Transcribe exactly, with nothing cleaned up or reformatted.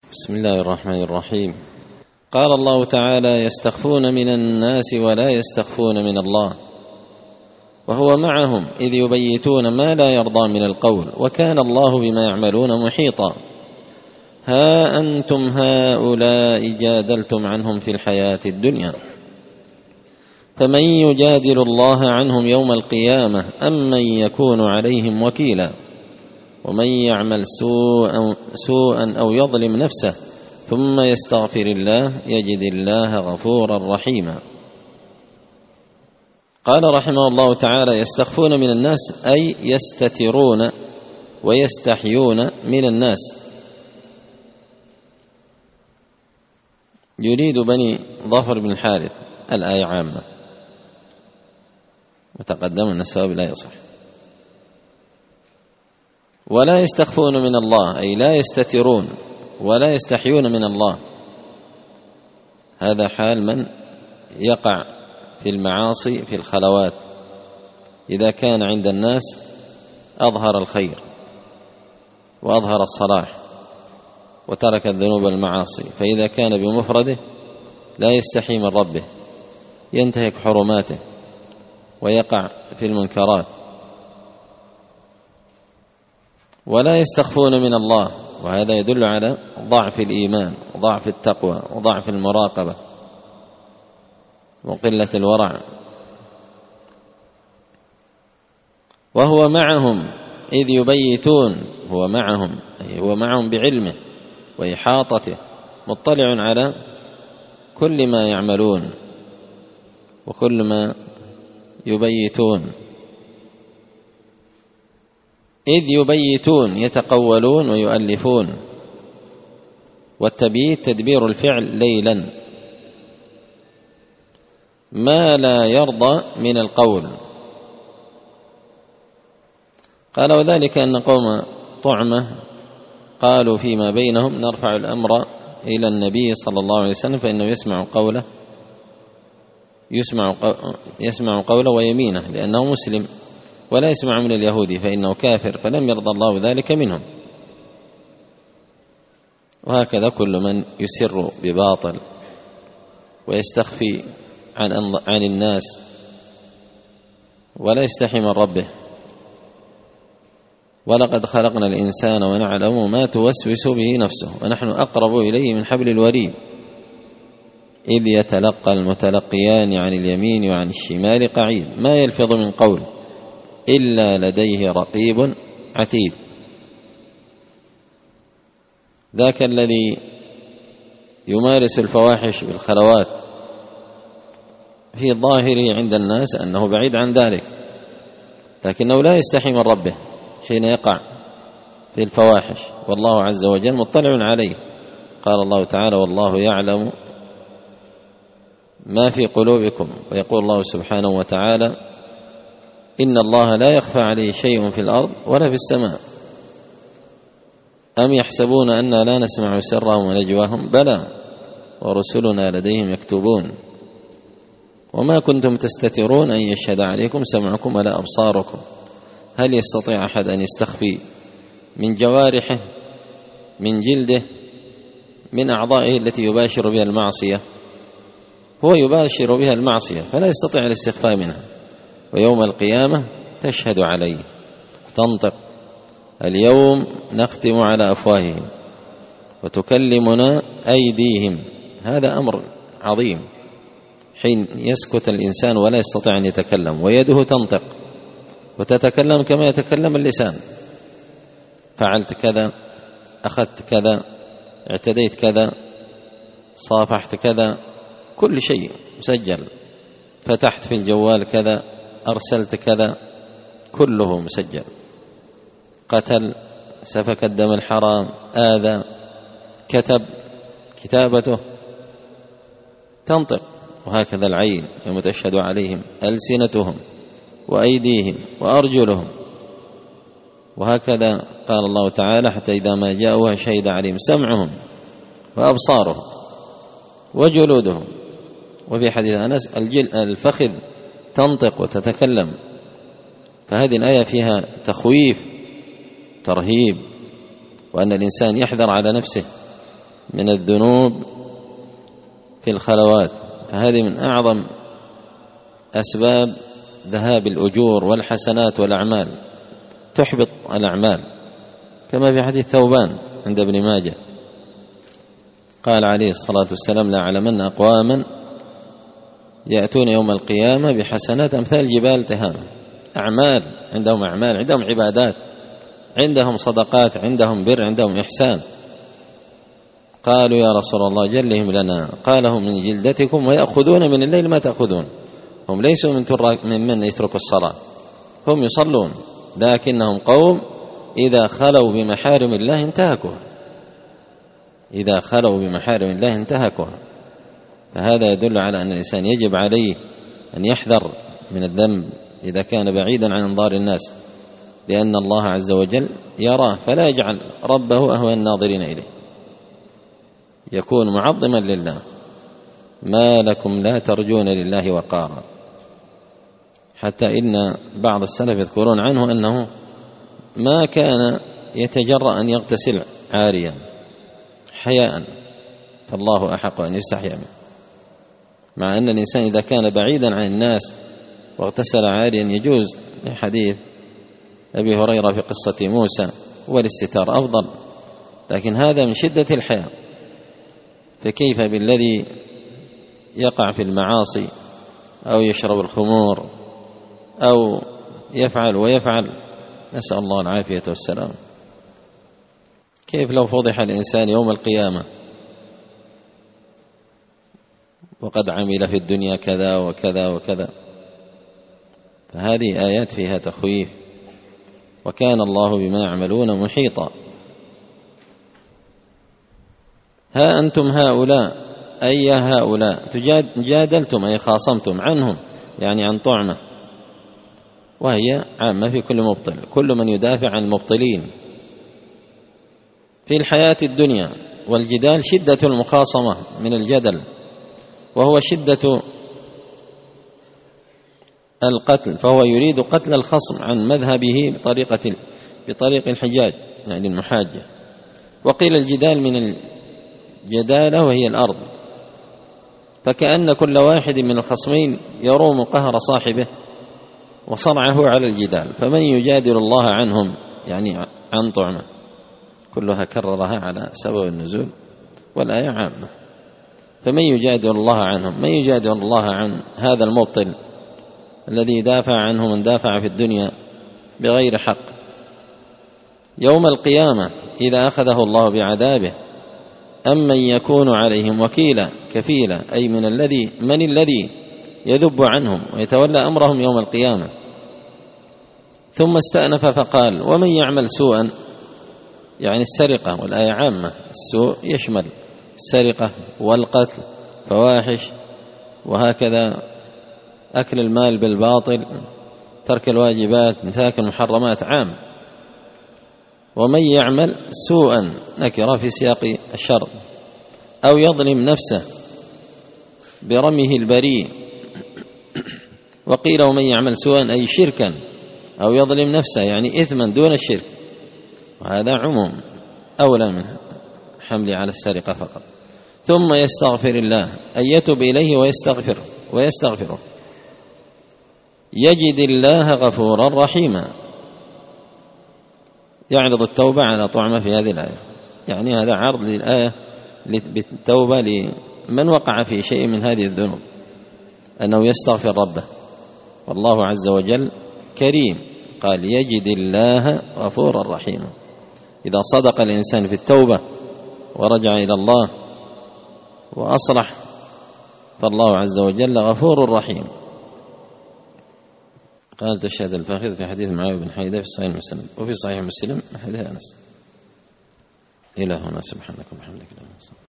بسم الله الرحمن الرحيم. قال الله تعالى: يستخفون من الناس ولا يستخفون من الله وهو معهم إذ يبيتون ما لا يرضى من القول وكان الله بما يعملون محيطا. ها أنتم هؤلاء جادلتم عنهم في الحياة الدنيا فمن يجادل الله عنهم يوم القيامة أم من يكون عليهم وكيلا ومن يعمل سوءا, سوءا أو يظلم نفسه ثم يستغفر الله يجد الله غفورا رحيما. قال رحمه الله تعالى: يستخفون من الناس أي يستترون ويستحيون من الناس. يريد بني ظفر بن الحارث الآية عامة، وتقدم أن السبب لا يصح. ولا يستخفون من الله أي لا يستترون ولا يستحيون من الله. هذا حال من يقع في المعاصي في الخلوات، إذا كان عند الناس أظهر الخير وأظهر الصلاح وترك الذنوب والمعاصي، فإذا كان بمفرده لا يستحي من ربه ينتهك حرماته ويقع في المنكرات. ولا يستخفون من الله، وهذا يدل على ضعف الإيمان وضعف التقوى وضعف المراقبة وقلة الورع. وهو معهم إذ يبيتون، هو معهم أي هو معهم بعلمه وإحاطته، مطلع على كل ما يعملون وكل ما يبيتون. إذ يبيتون يتقولون ويؤلفون، والتبييت تدبير الفعل ليلا ما لا يرضى من القول. قال: وذلك أن قوم طعمة قالوا فيما بينهم: نرفع الأمر إلى النبي صلى الله عليه وسلم فإنه يسمع قوله يسمع يسمع قوله ويمينه لأنه مسلم، ولا يسمع من اليهودي فإنه كافر، فلم يرضى الله ذلك منهم. وهكذا كل من يسر بباطل ويستخفي عن عن الناس ولا يستحي من ربه. ولقد خلقنا الإنسان ونعلم ما توسوس به نفسه ونحن أقرب إليه من حبل الوريد إذ يتلقى المتلقيان عن اليمين وعن الشمال قعيد ما يلفظ من قول إلا لديه رقيب عتيد. ذاك الذي يمارس الفواحش بالخلوات في ظاهره عند الناس أنه بعيد عن ذلك، لكنه لا يستحي من ربه حين يقع في الفواحش، والله عز وجل مطلع عليه. قال الله تعالى: والله يعلم ما في قلوبكم. ويقول الله سبحانه وتعالى: إن الله لا يخفى عليه شيء في الأرض ولا في السماء. أم يحسبون أننا لا نسمع سرهم ونجواهم بلى ورسلنا لديهم يكتبون وما كنتم تستترون أن يشهد عليكم سمعكم ولا أبصاركم. هل يستطيع أحد أن يستخفي من جوارحه، من جلده، من أعضائه التي يباشر بها المعصية؟ هو يباشر بها المعصية فلا يستطيع الاستخفاء منها، ويوم القيامة تشهد عليه تنطق: اليوم نختم على أفواههم وتكلمنا أيديهم. هذا أمر عظيم حين يسكت الإنسان ولا يستطيع أن يتكلم، ويده تنطق وتتكلم كما يتكلم اللسان: فعلت كذا، أخذت كذا، اعتديت كذا، صافحت كذا، كل شيء مسجل، فتحت في الجوال كذا، أرسلت كذا، كله مسجل. قتل، سفك الدم الحرام، آذى، كتب، كتابته تنطق. وهكذا العين يوم تشهد عليهم ألسنتهم وأيديهم وأرجلهم. وهكذا قال الله تعالى: حتى إذا ما جاءوها شهد عليهم سمعهم وأبصارهم وجلودهم. وفي حديث أنس: الفخذ تنطق وتتكلم. فهذه الآية فيها تخويف، ترهيب، وأن الإنسان يحذر على نفسه من الذنوب في الخلوات، فهذه من أعظم أسباب ذهاب الأجور والحسنات والأعمال، تحبط الأعمال، كما في حديث ثوبان عند ابن ماجه قال عليه الصلاة والسلام: لأعلمن أقواما يأتون يوم القيامة بحسنات أمثال جبال تهامة. أعمال، عندهم أعمال، عندهم عبادات، عندهم صدقات، عندهم بر، عندهم إحسان. قالوا: يا رسول الله جلهم لنا. قال: هم من جلدتكم ويأخذون من الليل ما تأخذون. هم ليسوا من, من من يتركوا الصلاة، هم يصلون، لكنهم قوم إذا خلوا بمحارم الله انتهكوها، إذا خلوا بمحارم الله انتهكوها. فهذا يدل على أن الإنسان يجب عليه أن يحذر من الذنب إذا كان بعيدا عن انظار الناس، لأن الله عز وجل يراه فلا يجعل ربه أهوى الناظرين إليه، يكون معظما لله. ما لكم لا ترجون لله وقارا. حتى إن بعض السلف يذكرون عنه أنه ما كان يتجرأ أن يغتسل عاريا حياء، فالله أحق أن يستحيا منه. مع أن الإنسان إذا كان بعيدا عن الناس واغتسل عاريا يجوز، لحديث أبي هريرة في قصة موسى، والاستتار أفضل، لكن هذا من شدة الحياء، فكيف بالذي يقع في المعاصي أو يشرب الخمور أو يفعل ويفعل، نسأل الله العافية والسلام. كيف لو فضح الإنسان يوم القيامة وقد عمل في الدنيا كذا وكذا وكذا؟ فهذه آيات فيها تخويف، وكان الله بما يعملون محيطا. ها أنتم هؤلاء، أي هؤلاء جادلتم أي خاصمتم عنهم، يعني عن طعمة، وهي عامة في كل مبطل، كل من يدافع عن المبطلين في الحياة الدنيا. والجدال شدة المخاصمة من الجدل، وهو شدة القتل، فهو يريد قتل الخصم عن مذهبه بطريقة بطريق الحجاج، يعني المحاجة. وقيل الجدال من الجدالة وهي الأرض، فكأن كل واحد من الخصمين يروم قهر صاحبه وصرعه على الجدال. فمن يجادل الله عنهم، يعني عن طعمة، كلها كررها على سبب النزول، والآية عامة. فمن يجادل الله عنهم، من يجادل الله عن هذا المبطل الذي دافع عنه من دافع في الدنيا بغير حق. يوم القيامة إذا أخذه الله بعذابه، أمن يكون عليهم وكيلا كفيلا، أي من الذي من الذي يذب عنهم ويتولى أمرهم يوم القيامة. ثم استأنف فقال: ومن يعمل سوءا، يعني السرقة، والآية عامة، السوء يشمل السرقة والقتل، فواحش، وهكذا أكل المال بالباطل، ترك الواجبات، انتهاك المحرمات، عام. ومن يعمل سوءا نكرة في سياق الشر، أو يظلم نفسه برميه البريء. وقيل: ومن يعمل سوءا أي شركا، أو يظلم نفسه يعني إثما دون الشرك، وهذا عموم أولى من حمل على السرقة فقط. ثم يستغفر الله، أن يتوب إليه ويستغفر ويستغفره، يجد الله غفورا رحيما. يعرض التوبة على طعمة في هذه الآية، يعني هذا عرض للآية بالتوبة لمن وقع في شيء من هذه الذنوب، أنه يستغفر ربه، والله عز وجل كريم، قال: يجد الله غفورا رحيما. إذا صدق الإنسان في التوبة ورجع إلى الله وأصلح، فالله عز وجل غفور رحيم. قال: تشهد الفاخذ في حديث معاوية بن حيدة في صحيح مسلم، وفي صحيح مسلم حديث أنس. إلى هنا، سبحانك وبحمدك.